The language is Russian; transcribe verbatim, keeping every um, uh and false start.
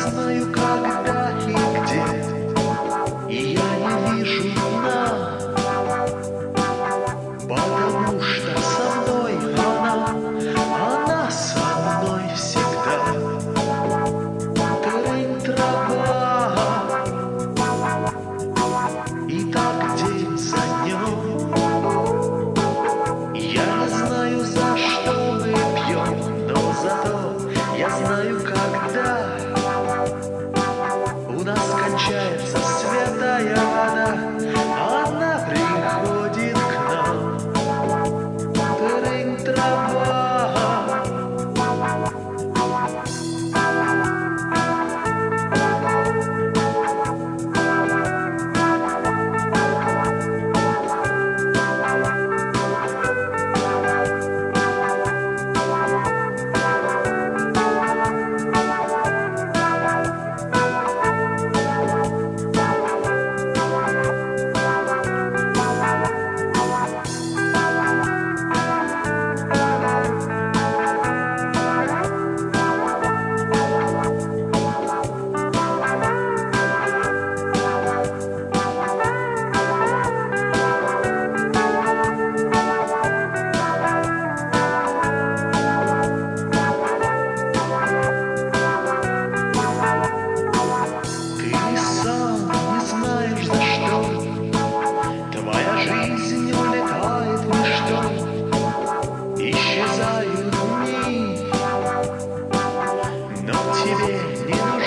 знаю, когда и где, и я не вижу дна, потому что со мной она, она со мной всегда. Трынь трава, и так день за днем. Я не знаю, за что мы пьем, но зато я знаю, когда у нас кончается святая вода, она приходит к нам. Трынь трава. Исчезают дни, но тебе не нужно.